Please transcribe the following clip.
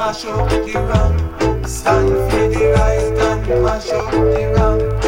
mash up the wrong. Stand for the right and mash up the wrong.